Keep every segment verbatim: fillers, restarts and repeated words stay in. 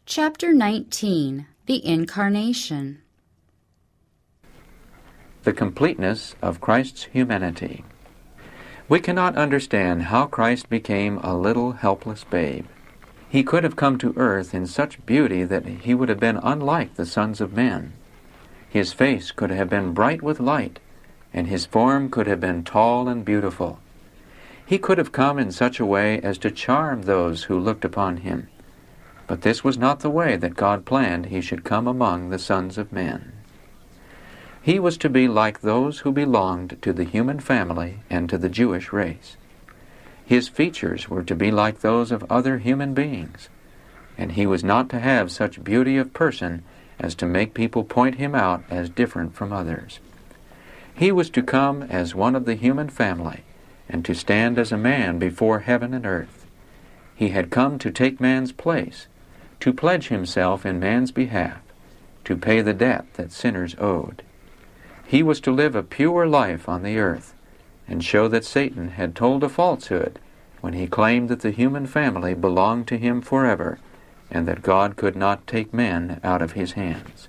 Chapter nineteen. The Incarnation. The completeness of Christ's humanity. We cannot understand how Christ became a little helpless babe. He could have come to earth in such beauty that he would have been unlike the sons of men. His face could have been bright with light, and his form could have been tall and beautiful. He could have come in such a way as to charm those who looked upon him. But this was not the way that God planned he should come among the sons of men. He was to be like those who belonged to the human family and to the Jewish race. His features were to be like those of other human beings, and he was not to have such beauty of person as to make people point him out as different from others. He was to come as one of the human family, and to stand as a man before heaven and earth. He had come to take man's place, to pledge himself in man's behalf, to pay the debt that sinners owed. He was to live a pure life on the earth, and show that Satan had told a falsehood when he claimed that the human family belonged to him forever, and that God could not take men out of his hands.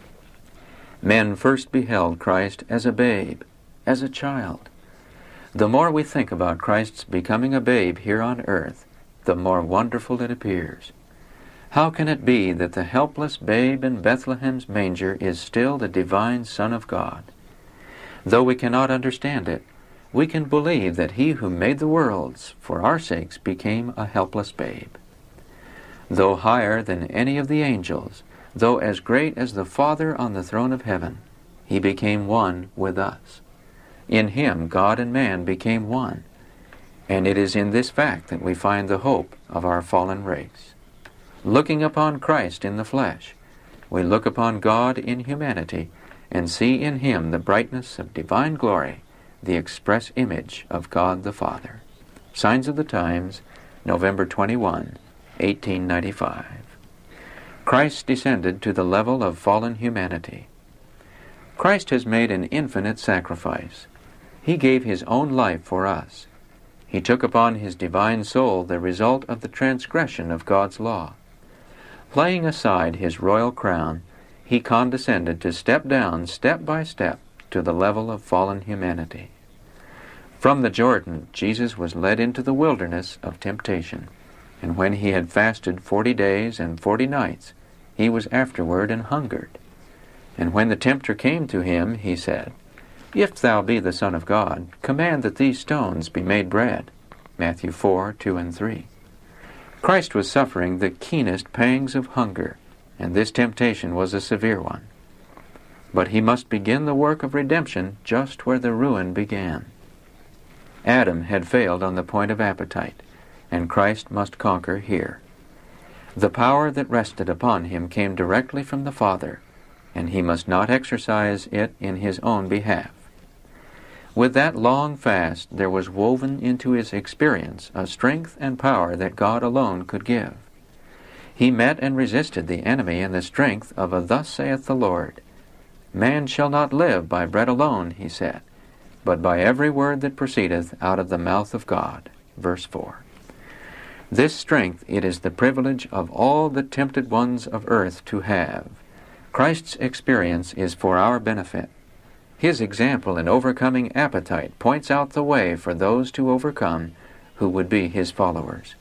Men first beheld Christ as a babe, as a child. The more we think about Christ's becoming a babe here on earth, the more wonderful it appears. How can it be that the helpless babe in Bethlehem's manger is still the divine Son of God? Though we cannot understand it, we can believe that he who made the worlds for our sakes became a helpless babe. Though higher than any of the angels, though as great as the Father on the throne of heaven, he became one with us. In him God and man became one, and it is in this fact that we find the hope of our fallen race. Looking upon Christ in the flesh, we look upon God in humanity and see in him the brightness of divine glory, the express image of God the Father. Signs of the Times, November twenty-first, eighteen ninety-five. Christ descended to the level of fallen humanity. Christ has made an infinite sacrifice. He gave his own life for us. He took upon his divine soul the result of the transgression of God's law. Laying aside his royal crown, he condescended to step down step by step to the level of fallen humanity. From the Jordan, Jesus was led into the wilderness of temptation, and when he had fasted forty days and forty nights, he was afterward an hungered. And when the tempter came to him, he said, "If thou be the Son of God, command that these stones be made bread." Matthew four, two and three. Christ was suffering the keenest pangs of hunger, and this temptation was a severe one. But he must begin the work of redemption just where the ruin began. Adam had failed on the point of appetite, and Christ must conquer here. The power that rested upon him came directly from the Father, and he must not exercise it in his own behalf. With that long fast there was woven into his experience a strength and power that God alone could give. He met and resisted the enemy in the strength of a "Thus saith the Lord." "Man shall not live by bread alone," he said, "but by every word that proceedeth out of the mouth of God." Verse four. This strength it is the privilege of all the tempted ones of earth to have. Christ's experience is for our benefit. His example in overcoming appetite points out the way for those to overcome who would be his followers.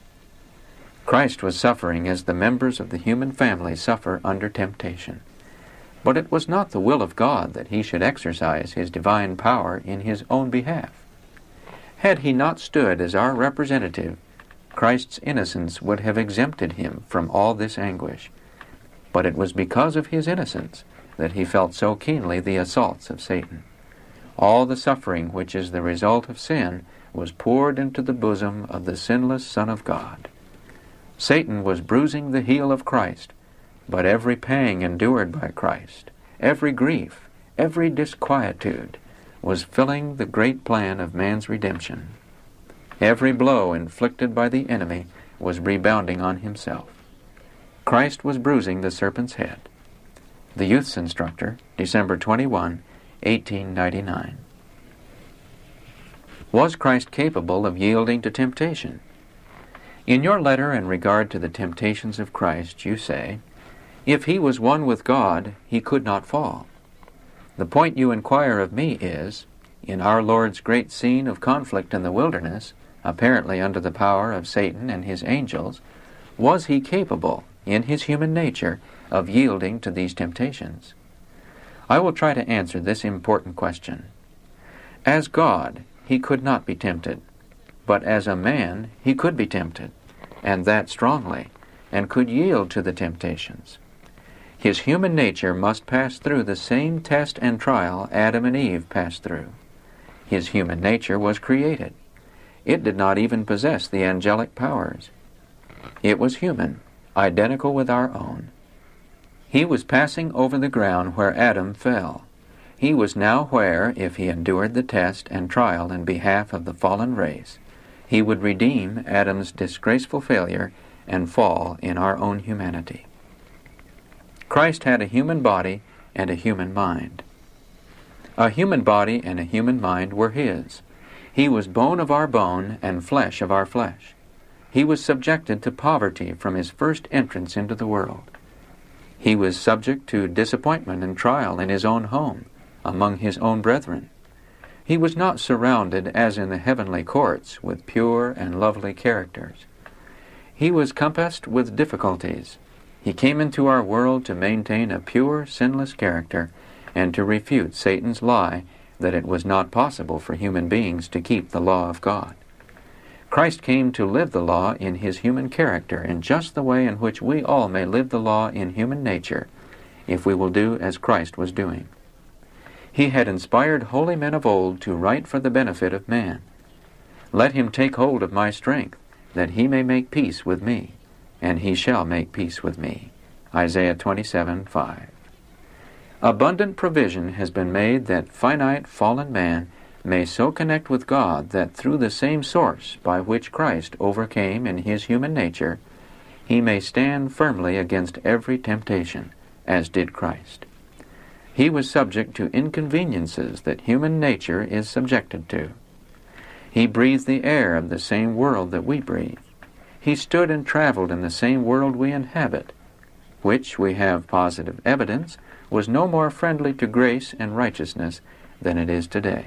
Christ was suffering as the members of the human family suffer under temptation. But it was not the will of God that he should exercise his divine power in his own behalf. Had he not stood as our representative, Christ's innocence would have exempted him from all this anguish. But it was because of his innocence that he felt so keenly the assaults of Satan. All the suffering which is the result of sin was poured into the bosom of the sinless Son of God. Satan was bruising the heel of Christ, but every pang endured by Christ, every grief, every disquietude, was filling the great plan of man's redemption. Every blow inflicted by the enemy was rebounding on himself. Christ was bruising the serpent's head. The Youth's Instructor, December twenty-first, eighteen ninety-nine. Was Christ capable of yielding to temptation? In your letter in regard to the temptations of Christ, you say, "If he was one with God, he could not fall." The point you inquire of me is, in our Lord's great scene of conflict in the wilderness, apparently under the power of Satan and his angels, was he capable, in his human nature, of yielding to these temptations? I will try to answer this important question. As God, he could not be tempted, but as a man, he could be tempted, and that strongly, and could yield to the temptations. His human nature must pass through the same test and trial Adam and Eve passed through. His human nature was created. It did not even possess the angelic powers. It was human, identical with our own. He was passing over the ground where Adam fell. He was now where, if he endured the test and trial in behalf of the fallen race, he would redeem Adam's disgraceful failure and fall in our own humanity. Christ had a human body and a human mind. A human body and a human mind were his. He was bone of our bone and flesh of our flesh. He was subjected to poverty from his first entrance into the world. He was subject to disappointment and trial in his own home, among his own brethren. He was not surrounded, as in the heavenly courts, with pure and lovely characters. He was compassed with difficulties. He came into our world to maintain a pure, sinless character and to refute Satan's lie that it was not possible for human beings to keep the law of God. Christ came to live the law in his human character in just the way in which we all may live the law in human nature, if we will do as Christ was doing. He had inspired holy men of old to write for the benefit of man. "Let him take hold of my strength, that he may make peace with me, and he shall make peace with me." Isaiah twenty-seven five. Abundant provision has been made that finite fallen man may so connect with God that through the same source by which Christ overcame in his human nature, he may stand firmly against every temptation, as did Christ. He was subject to inconveniences that human nature is subjected to. He breathed the air of the same world that we breathe. He stood and traveled in the same world we inhabit, which, we have positive evidence, was no more friendly to grace and righteousness than it is today.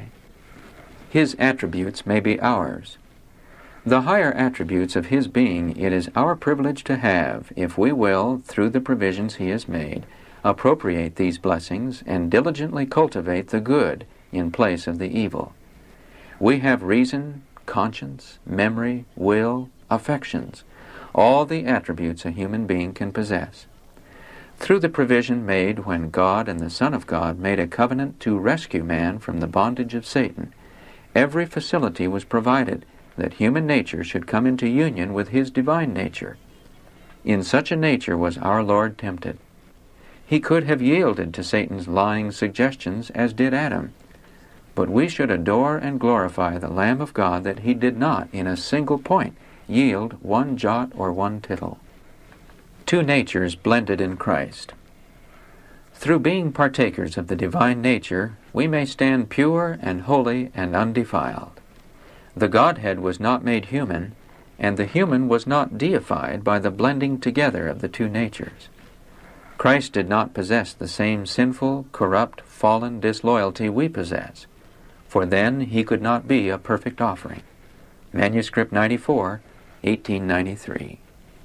His attributes may be ours. The higher attributes of his being it is our privilege to have, if we will, through the provisions he has made, appropriate these blessings and diligently cultivate the good in place of the evil. We have reason, conscience, memory, will, affections, all the attributes a human being can possess. Through the provision made when God and the Son of God made a covenant to rescue man from the bondage of Satan, every facility was provided that human nature should come into union with his divine nature. In such a nature was our Lord tempted. He could have yielded to Satan's lying suggestions as did Adam, but we should adore and glorify the Lamb of God that he did not, in a single point, yield one jot or one tittle. Two natures blended in Christ. Through being partakers of the divine nature, we may stand pure and holy and undefiled. The Godhead was not made human, and the human was not deified by the blending together of the two natures. Christ did not possess the same sinful, corrupt, fallen disloyalty we possess, for then he could not be a perfect offering. Manuscript ninety-four, eighteen ninety-three.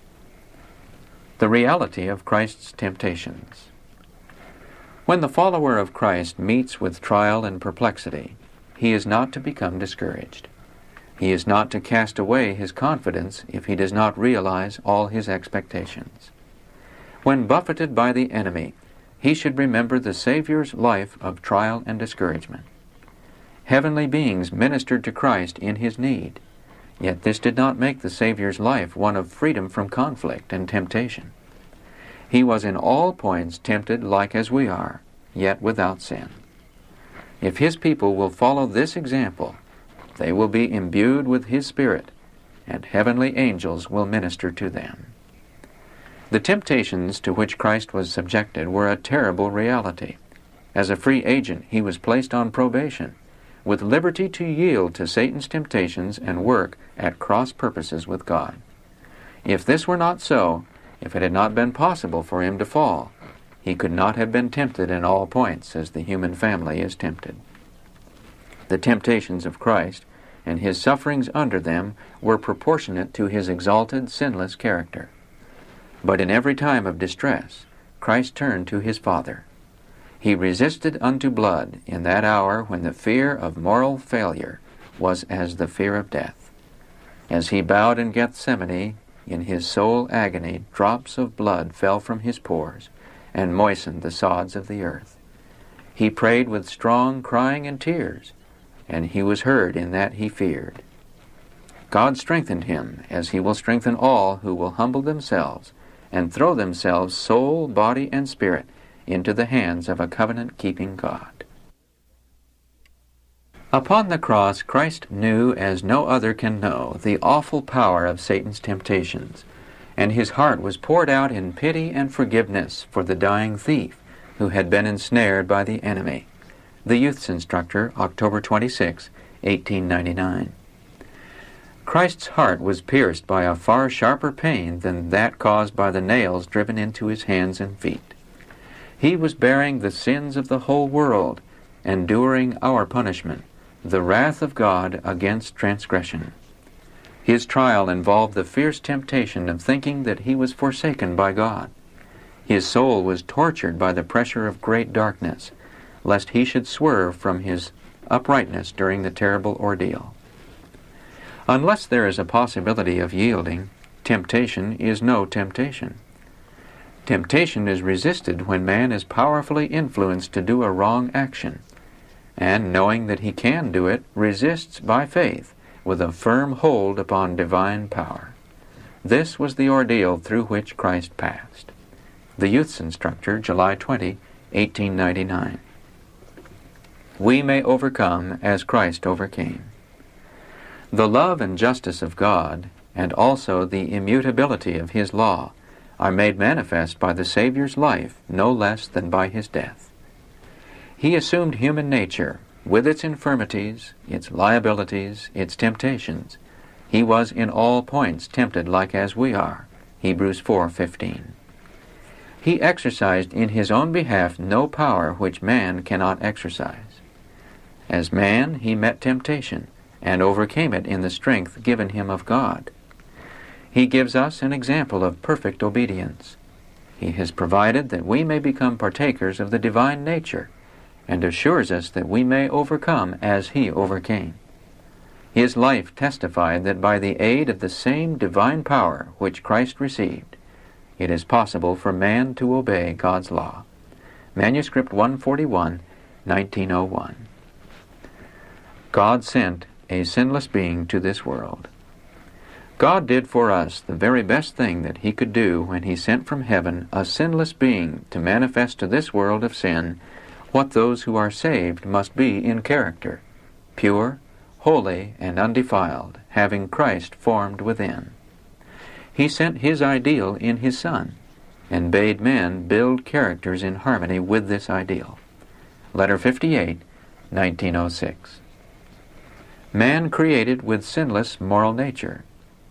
The reality of Christ's temptations. When the follower of Christ meets with trial and perplexity, he is not to become discouraged. He is not to cast away his confidence if he does not realize all his expectations. When buffeted by the enemy, he should remember the Savior's life of trial and discouragement. Heavenly beings ministered to Christ in his need, yet this did not make the Savior's life one of freedom from conflict and temptation. He was in all points tempted like as we are, yet without sin. If his people will follow this example, they will be imbued with his Spirit, and heavenly angels will minister to them. The temptations to which Christ was subjected were a terrible reality. As a free agent, he was placed on probation, with liberty to yield to Satan's temptations and work at cross purposes with God. If this were not so, if it had not been possible for him to fall, he could not have been tempted in all points as the human family is tempted. The temptations of Christ and his sufferings under them were proportionate to his exalted, sinless character. But in every time of distress, Christ turned to his Father. He resisted unto blood in that hour when the fear of moral failure was as the fear of death. As he bowed in Gethsemane, in his soul agony, drops of blood fell from his pores and moistened the sods of the earth. He prayed with strong crying and tears, and he was heard in that he feared. God strengthened him, as he will strengthen all who will humble themselves and throw themselves, soul, body, and spirit, into the hands of a covenant-keeping God. Upon the cross, Christ knew, as no other can know, the awful power of Satan's temptations, and his heart was poured out in pity and forgiveness for the dying thief who had been ensnared by the enemy. The Youth's Instructor, October twenty-sixth, eighteen ninety-nine. Christ's heart was pierced by a far sharper pain than that caused by the nails driven into his hands and feet. He was bearing the sins of the whole world, enduring our punishment, the wrath of God against transgression. His trial involved the fierce temptation of thinking that he was forsaken by God. His soul was tortured by the pressure of great darkness, lest he should swerve from his uprightness during the terrible ordeal. Unless there is a possibility of yielding, temptation is no temptation. Temptation is resisted when man is powerfully influenced to do a wrong action, and knowing that he can do it, resists by faith with a firm hold upon divine power. This was the ordeal through which Christ passed. The Youth's Instructor, July twentieth, eighteen ninety-nine. We may overcome as Christ overcame. The love and justice of God, and also the immutability of his law, are made manifest by the Savior's life no less than by his death. He assumed human nature, with its infirmities, its liabilities, its temptations. He was in all points tempted like as we are. Hebrews four fifteen. He exercised in his own behalf no power which man cannot exercise. As man, he met temptation, and overcame it in the strength given him of God. He gives us an example of perfect obedience. He has provided that we may become partakers of the divine nature, and assures us that we may overcome as he overcame. His life testified that by the aid of the same divine power which Christ received, it is possible for man to obey God's law. Manuscript one forty-one, nineteen oh one. God sent a sinless being to this world. God did for us the very best thing that he could do when he sent from heaven a sinless being to manifest to this world of sin what those who are saved must be in character, pure, holy, and undefiled, having Christ formed within. He sent his ideal in his Son, and bade men build characters in harmony with this ideal. Letter fifty-eight, nineteen oh six. Man created with sinless moral nature.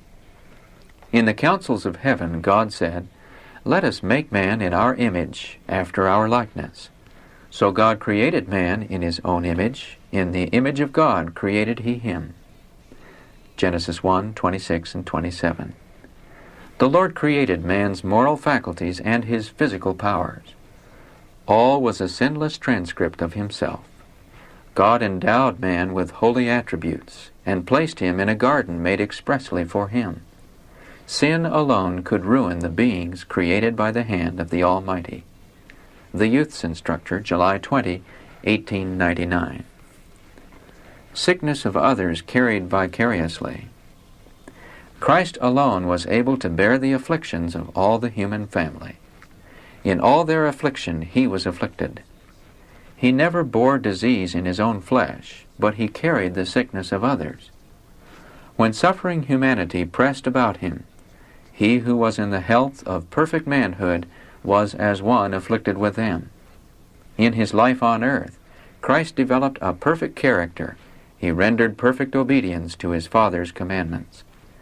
In the councils of heaven, God said, "Let us make man in our image, after our likeness." So God created man in his own image. In the image of God created he him. Genesis one, twenty-six and twenty-seven. The Lord created man's moral faculties and his physical powers. All was a sinless transcript of himself. God endowed man with holy attributes and placed him in a garden made expressly for him. Sin alone could ruin the beings created by the hand of the Almighty. The Youth's Instructor, July twentieth, eighteen ninety-nine. Sickness of others carried vicariously. Christ alone was able to bear the afflictions of all the human family. In all their affliction he was afflicted. He never bore disease in his own flesh, but he carried the sickness of others. When suffering humanity pressed about him, he who was in the health of perfect manhood was as one afflicted with them. In his life on earth, Christ developed a perfect character. He rendered perfect obedience to his Father's commandments.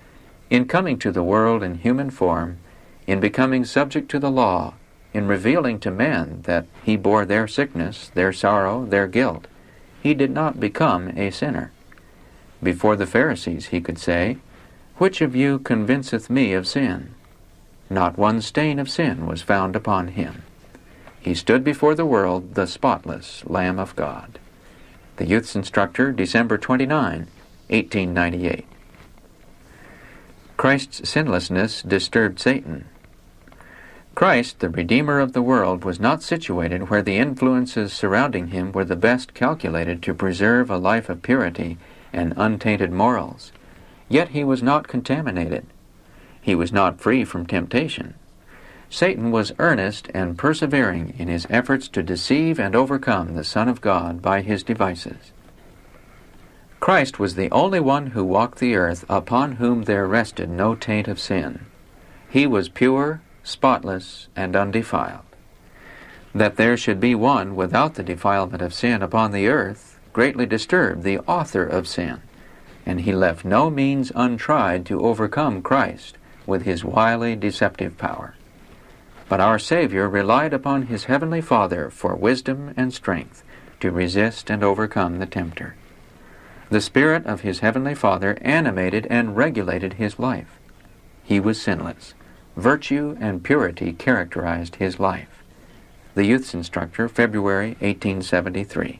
In coming to the world in human form, in becoming subject to the law, in revealing to men that he bore their sickness, their sorrow, their guilt, he did not become a sinner. Before the Pharisees he could say, "Which of you convinceth me of sin?" Not one stain of sin was found upon him. He stood before the world the spotless Lamb of God. The Youth's Instructor, December twenty-ninth, eighteen ninety-eight. Christ's sinlessness disturbed Satan. Christ, the Redeemer of the world, was not situated where the influences surrounding him were the best calculated to preserve a life of purity and untainted morals. Yet he was not contaminated. He was not free from temptation. Satan was earnest and persevering in his efforts to deceive and overcome the Son of God by his devices. Christ was the only one who walked the earth upon whom there rested no taint of sin. He was pure, spotless, and undefiled. That there should be one without the defilement of sin upon the earth greatly disturbed the author of sin, and he left no means untried to overcome Christ with his wily, deceptive power. But our Savior relied upon his heavenly Father for wisdom and strength to resist and overcome the tempter. The Spirit of his heavenly Father animated and regulated his life. He was sinless. Virtue and purity characterized his life. The Youth's Instructor, February eighteen seventy-three.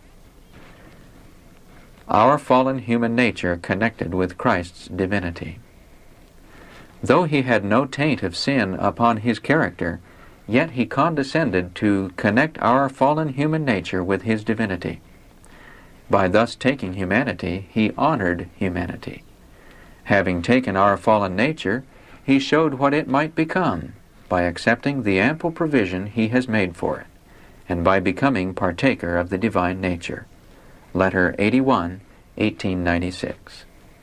Our fallen human nature connected with Christ's divinity. Though he had no taint of sin upon his character, yet he condescended to connect our fallen human nature with his divinity. By thus taking humanity, he honored humanity. Having taken our fallen nature, he showed what it might become by accepting the ample provision he has made for it, and by becoming partaker of the divine nature. Letter eighty-one, eighteen ninety-six.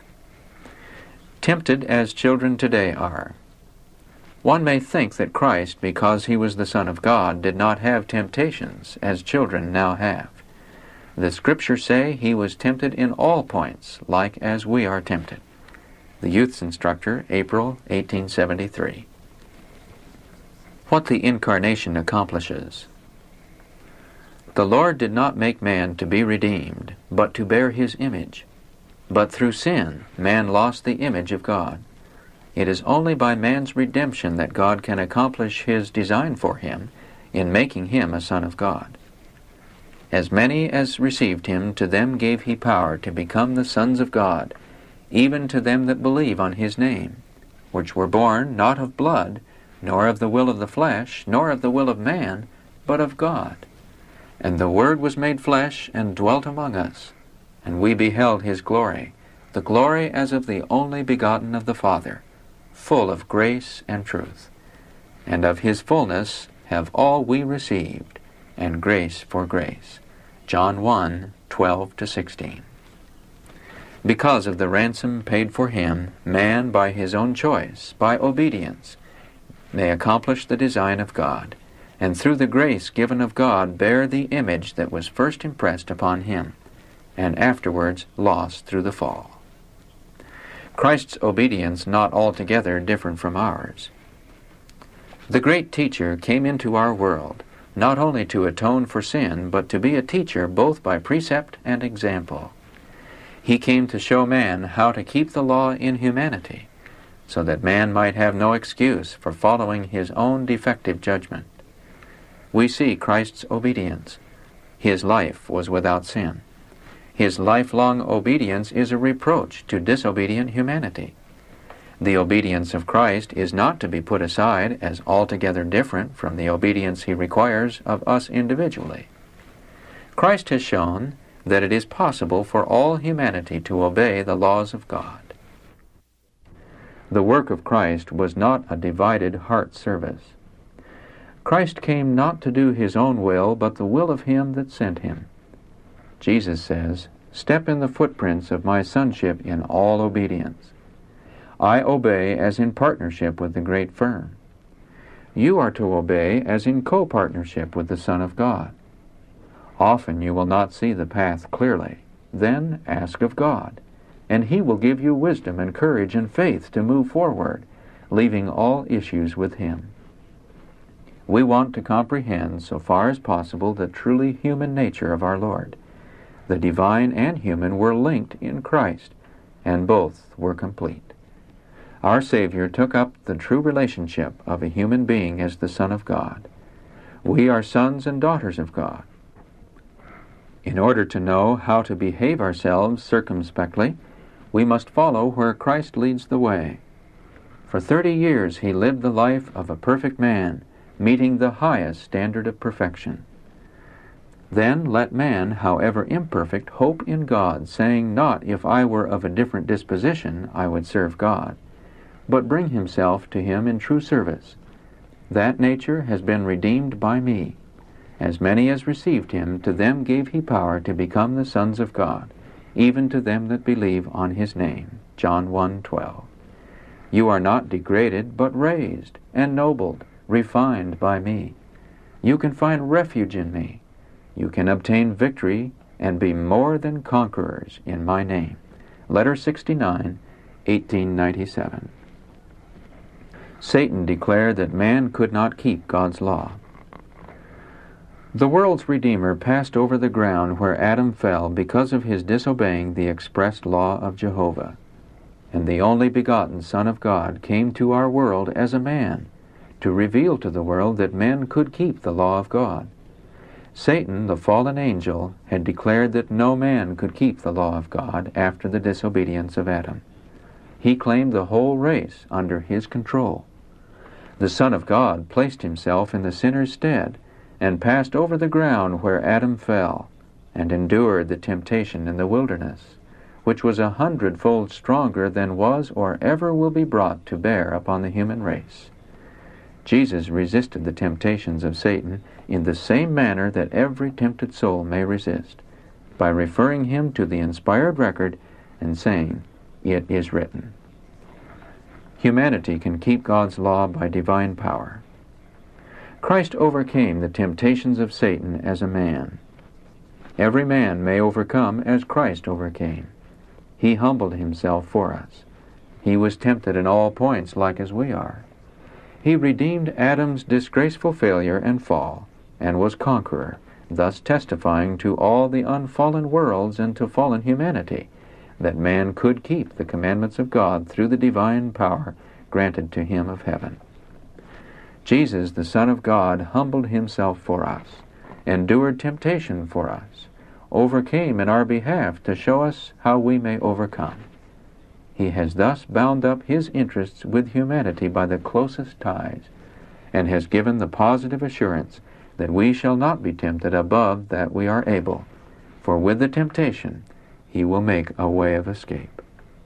Tempted as children today are. One may think that Christ, because he was the Son of God, did not have temptations as children now have. The Scriptures say he was tempted in all points, like as we are tempted. The Youth's Instructor, April eighteen seventy-three. What the Incarnation accomplishes. The Lord did not make man to be redeemed, but to bear his image. But through sin, man lost the image of God. It is only by man's redemption that God can accomplish his design for him in making him a son of God. As many as received him, to them gave he power to become the sons of God, even to them that believe on his name, which were born not of blood, nor of the will of the flesh, nor of the will of man, but of God. And the Word was made flesh, and dwelt among us, and we beheld his glory, the glory as of the only begotten of the Father, full of grace and truth. And of his fullness have all we received, and grace for grace. John one, twelve to sixteen. Because of the ransom paid for him, man, by his own choice, by obedience, may accomplish the design of God, and through the grace given of God bear the image that was first impressed upon him, and afterwards lost through the fall. Christ's obedience not altogether different from ours. The great teacher came into our world, not only to atone for sin, but to be a teacher both by precept and example. He came to show man how to keep the law in humanity, so that man might have no excuse for following his own defective judgment. We see Christ's obedience. His life was without sin. His lifelong obedience is a reproach to disobedient humanity. The obedience of Christ is not to be put aside as altogether different from the obedience he requires of us individually. Christ has shown that it is possible for all humanity to obey the laws of God. The work of Christ was not a divided heart service. Christ came not to do his own will, but the will of him that sent him. Jesus says, "Step in the footprints of my sonship in all obedience." I obey as in partnership with the great firm. You are to obey as in co-partnership with the Son of God. Often you will not see the path clearly. Then ask of God, and He will give you wisdom and courage and faith to move forward, leaving all issues with Him. We want to comprehend, so far as possible, the truly human nature of our Lord. The divine and human were linked in Christ, and both were complete. Our Savior took up the true relationship of a human being as the Son of God. We are sons and daughters of God. In order to know how to behave ourselves circumspectly, we must follow where Christ leads the way. For thirty years He lived the life of a perfect man, meeting the highest standard of perfection. Then let man, however imperfect, hope in God, saying, "Not if I were of a different disposition I would serve God," but bring himself to Him in true service. That nature has been redeemed by me. As many as received Him, to them gave He power to become the sons of God, even to them that believe on His name. John one twelve. You are not degraded, but raised, ennobled, refined by me. You can find refuge in me. You can obtain victory and be more than conquerors in my name. Letter sixty-nine, eighteen ninety-seven. Satan declared that man could not keep God's law. The world's Redeemer passed over the ground where Adam fell because of his disobeying the expressed law of Jehovah. And the only begotten Son of God came to our world as a man, to reveal to the world that men could keep the law of God. Satan, the fallen angel, had declared that no man could keep the law of God after the disobedience of Adam. He claimed the whole race under his control. The Son of God placed Himself in the sinner's stead and passed over the ground where Adam fell, and endured the temptation in the wilderness, which was a hundredfold stronger than was or ever will be brought to bear upon the human race. Jesus resisted the temptations of Satan in the same manner that every tempted soul may resist, by referring him to the inspired record and saying, "It is written." Humanity can keep God's law by divine power. Christ overcame the temptations of Satan as a man. Every man may overcome as Christ overcame. He humbled Himself for us. He was tempted in all points like as we are. He redeemed Adam's disgraceful failure and fall, and was conqueror, thus testifying to all the unfallen worlds and to fallen humanity that man could keep the commandments of God through the divine power granted to him of heaven. Jesus, the Son of God, humbled Himself for us, endured temptation for us, overcame in our behalf to show us how we may overcome. He has thus bound up His interests with humanity by the closest ties, and has given the positive assurance that we shall not be tempted above that we are able, for with the temptation He will make a way of escape.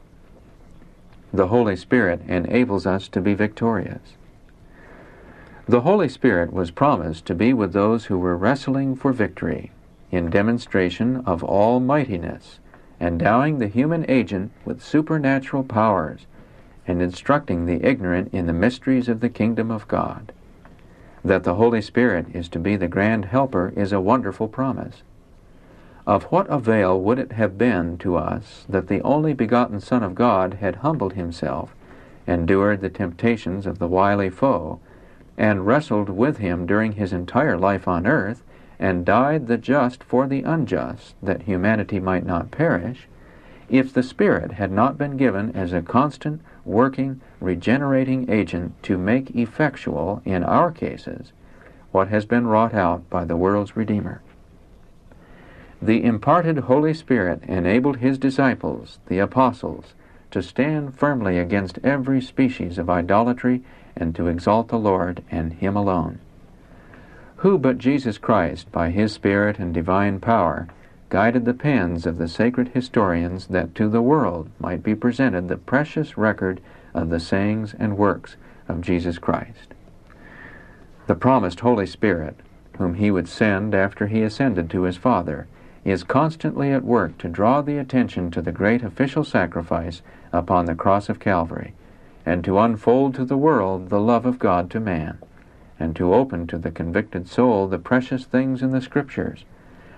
The Holy Spirit enables us to be victorious. The Holy Spirit was promised to be with those who were wrestling for victory, in demonstration of almightiness, endowing the human agent with supernatural powers, and instructing the ignorant in the mysteries of the kingdom of God. That the Holy Spirit is to be the grand helper is a wonderful promise. Of what avail would it have been to us that the only begotten Son of God had humbled Himself, endured the temptations of the wily foe, and wrestled with Him during His entire life on earth, and died the just for the unjust, that humanity might not perish, if the Spirit had not been given as a constant, working, regenerating agent to make effectual, in our cases, what has been wrought out by the world's Redeemer. The imparted Holy Spirit enabled His disciples, the apostles, to stand firmly against every species of idolatry and to exalt the Lord and Him alone. Who but Jesus Christ, by His Spirit and divine power, guided the pens of the sacred historians that to the world might be presented the precious record of the sayings and works of Jesus Christ. The promised Holy Spirit, whom He would send after He ascended to His Father, is constantly at work to draw the attention to the great official sacrifice upon the cross of Calvary, and to unfold to the world the love of God to man, and to open to the convicted soul the precious things in the Scriptures,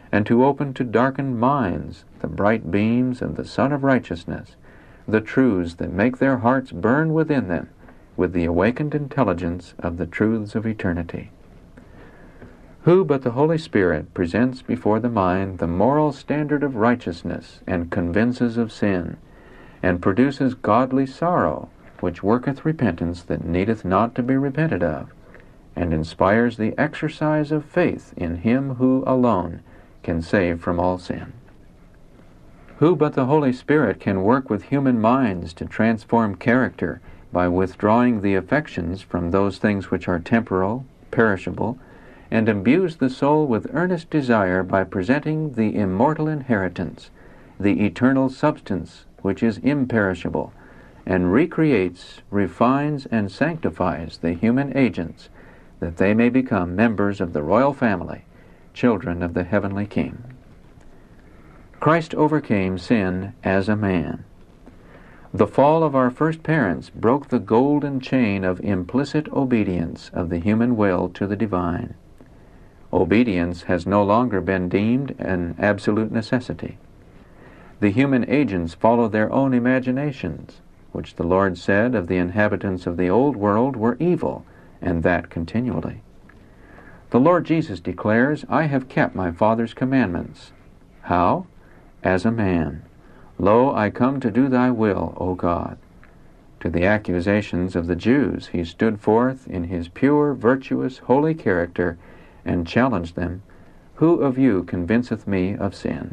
and to open to darkened minds the bright beams of the Sun of Righteousness, the truths that make their hearts burn within them with the awakened intelligence of the truths of eternity. Who but the Holy Spirit presents before the mind the moral standard of righteousness, and convinces of sin, and produces godly sorrow, which worketh repentance that needeth not to be repented of, and inspires the exercise of faith in Him who alone can save from all sin? Who but the Holy Spirit can work with human minds to transform character by withdrawing the affections from those things which are temporal, perishable, and imbues the soul with earnest desire by presenting the immortal inheritance, the eternal substance which is imperishable, and recreates, refines, and sanctifies the human agents, that they may become members of the royal family, children of the heavenly King? Christ overcame sin as a man. The fall of our first parents broke the golden chain of implicit obedience of the human will to the divine. Obedience has no longer been deemed an absolute necessity. The human agents follow their own imaginations, which the Lord said of the inhabitants of the old world were evil, and that continually. The Lord Jesus declares, "I have kept my Father's commandments." How? As a man. "Lo, I come to do thy will, O God." To the accusations of the Jews, he stood forth in his pure, virtuous, holy character, and challenged them, "Who of you convinceth me of sin?"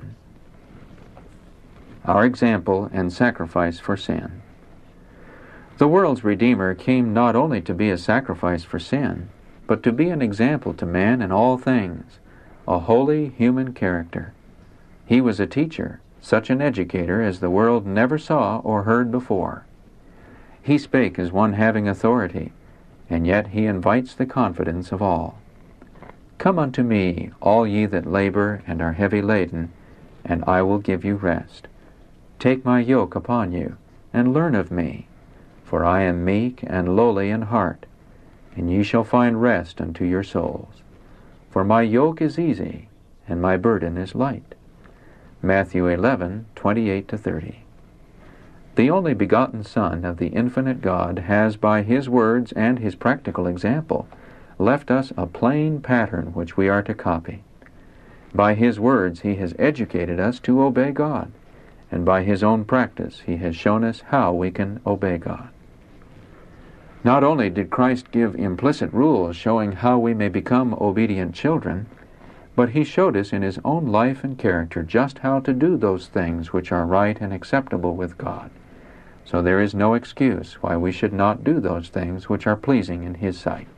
Our example and sacrifice for sin. The world's Redeemer came not only to be a sacrifice for sin, but to be an example to man in all things, a holy human character. He was a teacher, such an educator as the world never saw or heard before. He spake as one having authority, and yet he invites the confidence of all. "Come unto me, all ye that labor and are heavy laden, and I will give you rest. Take my yoke upon you, and learn of me, for I am meek and lowly in heart, and ye shall find rest unto your souls. For my yoke is easy, and my burden is light." Matthew eleven, twenty-eight to thirty. The only begotten Son of the infinite God has, by His words and His practical example, left us a plain pattern which we are to copy. By His words He has educated us to obey God, and by His own practice He has shown us how we can obey God. Not only did Christ give implicit rules showing how we may become obedient children, but He showed us in His own life and character just how to do those things which are right and acceptable with God. So there is no excuse why we should not do those things which are pleasing in His sight.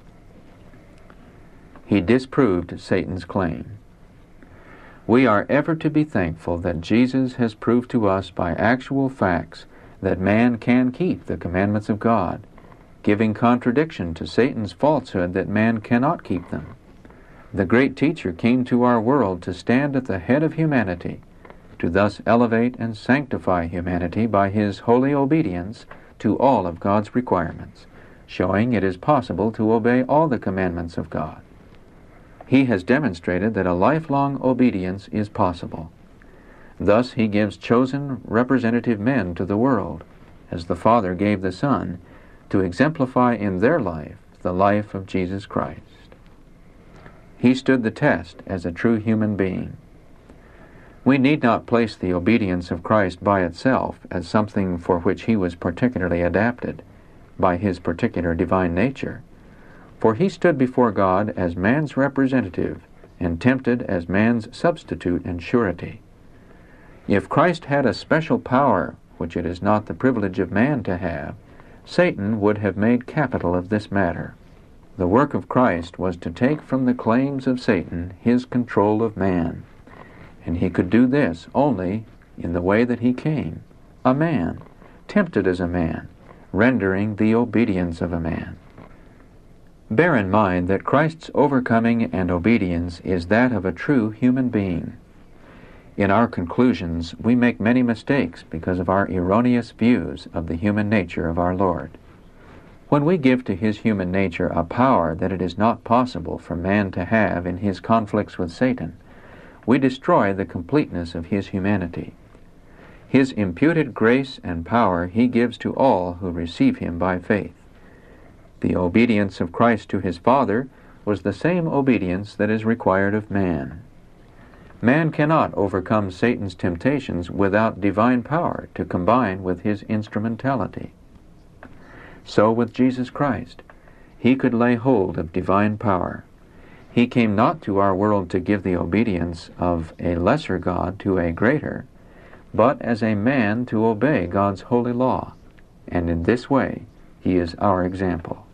He disproved Satan's claim. We are ever to be thankful that Jesus has proved to us by actual facts that man can keep the commandments of God, giving contradiction to Satan's falsehood that man cannot keep them. The great teacher came to our world to stand at the head of humanity, to thus elevate and sanctify humanity by His holy obedience to all of God's requirements, showing it is possible to obey all the commandments of God. He has demonstrated that a lifelong obedience is possible. Thus He gives chosen representative men to the world, as the Father gave the Son, to exemplify in their life the life of Jesus Christ. He stood the test as a true human being. We need not place the obedience of Christ by itself as something for which He was particularly adapted, by His particular divine nature, for He stood before God as man's representative and tempted as man's substitute and surety. If Christ had a special power which it is not the privilege of man to have, Satan would have made capital of this matter. The work of Christ was to take from the claims of Satan his control of man, and He could do this only in the way that He came, a man, tempted as a man, rendering the obedience of a man. Bear in mind that Christ's overcoming and obedience is that of a true human being. In our conclusions, we make many mistakes because of our erroneous views of the human nature of our Lord. When we give to His human nature a power that it is not possible for man to have in his conflicts with Satan, we destroy the completeness of his humanity. His imputed grace and power he gives to all who receive him by faith. The obedience of Christ to his Father was the same obedience that is required of man. Man cannot overcome Satan's temptations without divine power to combine with his instrumentality. So with Jesus Christ, he could lay hold of divine power. He came not to our world to give the obedience of a lesser God to a greater, but as a man to obey God's holy law, and in this way he is our example.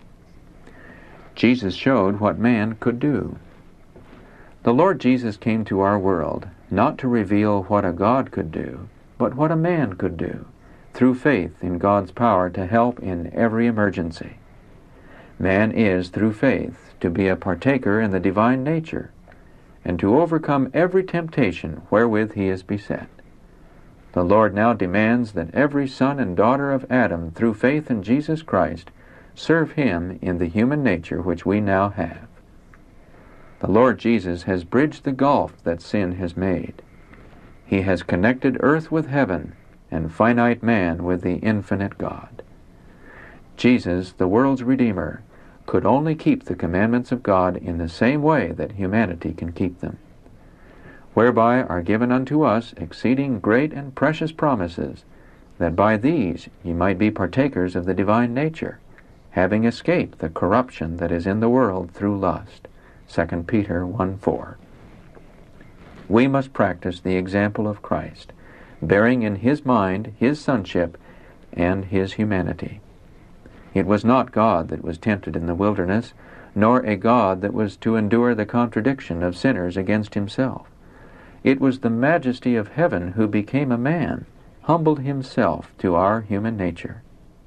Jesus showed what man could do. The Lord Jesus came to our world not to reveal what a God could do, but what a man could do, through faith in God's power to help in every emergency. Man is, through faith, to be a partaker in the divine nature, and to overcome every temptation wherewith he is beset. The Lord now demands that every son and daughter of Adam, through faith in Jesus Christ, serve him in the human nature which we now have. The Lord Jesus has bridged the gulf that sin has made. He has connected earth with heaven and finite man with the infinite God. Jesus, the world's Redeemer, could only keep the commandments of God in the same way that humanity can keep them, whereby are given unto us exceeding great and precious promises, that by these ye might be partakers of the divine nature, having escaped the corruption that is in the world through lust. Second Peter one four. We must practice the example of Christ, bearing in his mind his sonship and his humanity. It was not God that was tempted in the wilderness, nor a God that was to endure the contradiction of sinners against himself. It was the majesty of heaven who became a man, humbled himself to our human nature.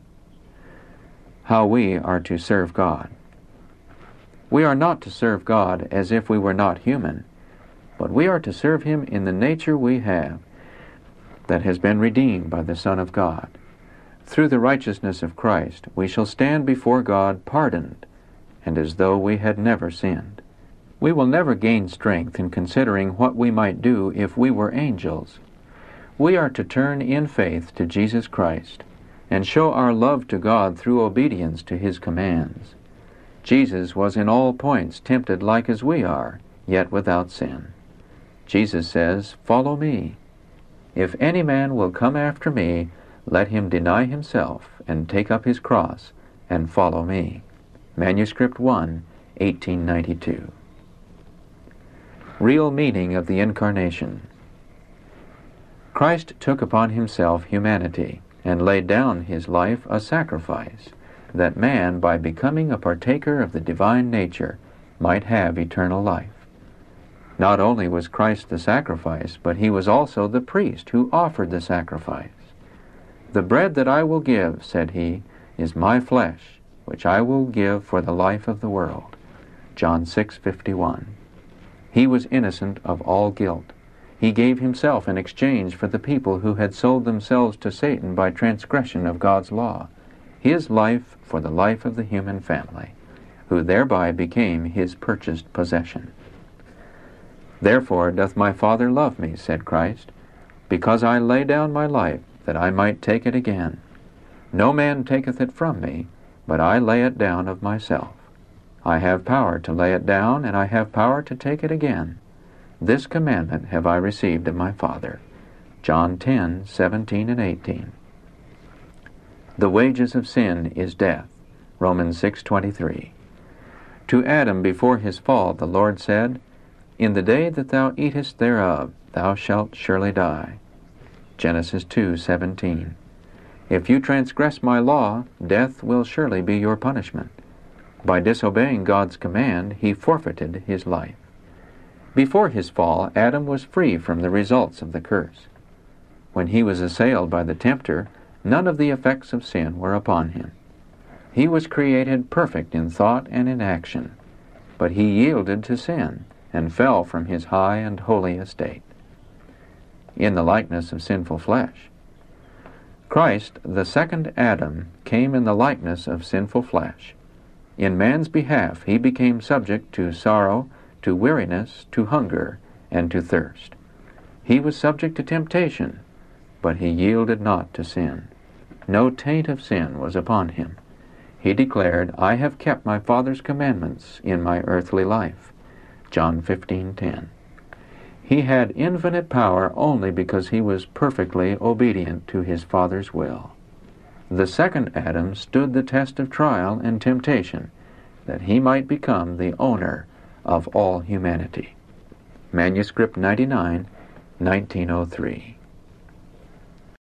How we are to serve God. We are not to serve God as if we were not human, but we are to serve him in the nature we have that has been redeemed by the Son of God. Through the righteousness of Christ, we shall stand before God pardoned, and as though we had never sinned. We will never gain strength in considering what we might do if we were angels. We are to turn in faith to Jesus Christ, and show our love to God through obedience to his commands. Jesus was in all points tempted like as we are, yet without sin. Jesus says, "Follow me. If any man will come after me, let him deny himself, and take up his cross, and follow me." Manuscript one, eighteen ninety-two. Real meaning of the Incarnation. Christ took upon himself humanity, and laid down his life a sacrifice, that man, by becoming a partaker of the divine nature, might have eternal life. Not only was Christ the sacrifice, but he was also the priest who offered the sacrifice. "The bread that I will give," said he, "is my flesh, which I will give for the life of the world." John six fifty-one. He was innocent of all guilt. He gave himself in exchange for the people who had sold themselves to Satan by transgression of God's law, his life for the life of the human family, who thereby became his purchased possession. "Therefore doth my Father love me," said Christ, "because I lay down my life, that I might take it again. No man taketh it from me, but I lay it down of myself. I have power to lay it down, and I have power to take it again. This commandment have I received of my Father." John ten, seventeen and eighteen. "The wages of sin is death." Romans six twenty-three. To Adam before his fall the Lord said, "In the day that thou eatest thereof, thou shalt surely die." Genesis two seventeen. "If you transgress my law, death will surely be your punishment." By disobeying God's command, he forfeited his life. Before his fall, Adam was free from the results of the curse. When he was assailed by the tempter, none of the effects of sin were upon him. He was created perfect in thought and in action, but he yielded to sin and fell from his high and holy estate. In the likeness of sinful flesh. Christ, the second Adam, came in the likeness of sinful flesh. In man's behalf he became subject to sorrow, to weariness, to hunger, and to thirst. He was subject to temptation, but he yielded not to sin. No taint of sin was upon him. He declared, I have kept my Father's commandments in my earthly life. John fifteen ten. He had infinite power only because he was perfectly obedient to his Father's will. The second Adam stood the test of trial and temptation, that he might become the owner of all humanity. Manuscript ninety-nine, nineteen oh three.